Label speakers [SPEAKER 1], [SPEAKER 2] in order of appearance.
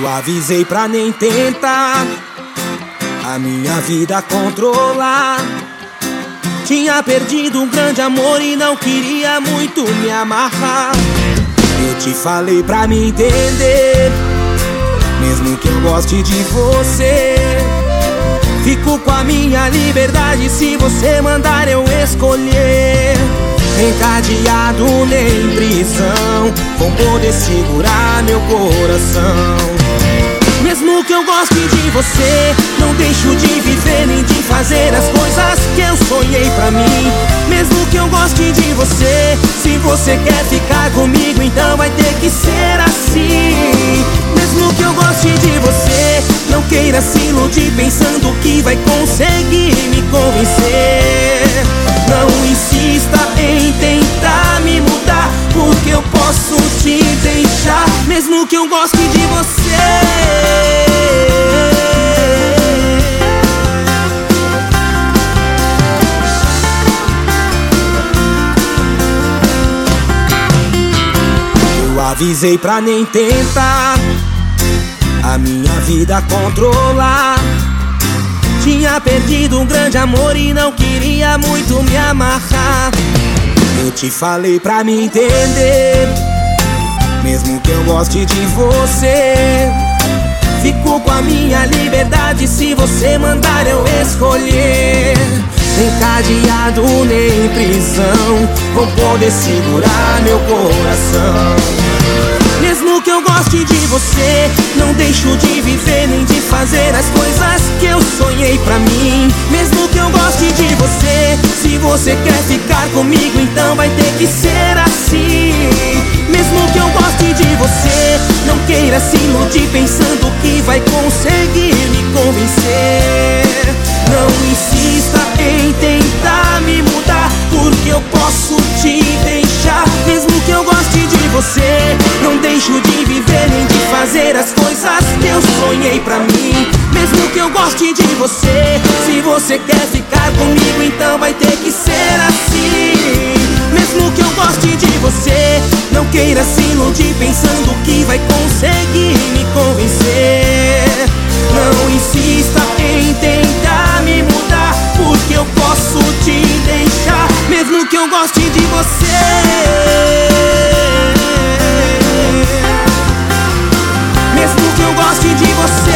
[SPEAKER 1] Eu avisei pra nem tentar a minha vida controlar. Tinha perdido um grande amor e não queria muito me amarrar. Eu te falei pra me entender, mesmo que eu goste de você. Fico com a minha liberdade, se você mandar eu escolher. Encadeado nem prisão vão poder segurar meu coração. Mesmo que eu goste de você, não deixo de viver nem de fazer as coisas que eu sonhei pra mim. Mesmo que eu goste de você, se você quer ficar comigo, então vai ter que ser assim. Mesmo que eu goste de você, não queira se iludir pensando que vai conseguir me convencer. Não insista em tentar me mudar, porque eu posso te deixar. Mesmo que eu goste de você. Eu avisei pra nem tentar a minha vida controlar. Tinha perdido um grande amor e não queria muito me amarrar. Eu te falei pra me entender, mesmo que eu goste de você. Fico com a minha liberdade, se você mandar eu escolher. Nem cadeado nem prisão vão poder segurar meu coração. Mesmo que eu goste de você, não deixo de viver nem de fazer as coisas que eu sonhei pra mim. Mesmo que eu goste de você, se você quer ficar comigo, então vai ter que ser assim. Mesmo que eu goste de você, não queira se iludir pensando que vai conseguir me convencer. Não insista em tentar me mudar, porque eu posso te deixar. Mesmo que eu goste de você, não deixo de viver nem de fazer as coisas que eu sonhei pra mim. Mesmo que eu goste de você, se você quer ficar comigo, então vai ter que ser assim. Mesmo que eu goste de você, não queira se iludir pensando que vai conseguir me convencer. Não insista em tentar me mudar, porque eu posso te deixar. Mesmo que eu goste de você. Mesmo que eu goste de você.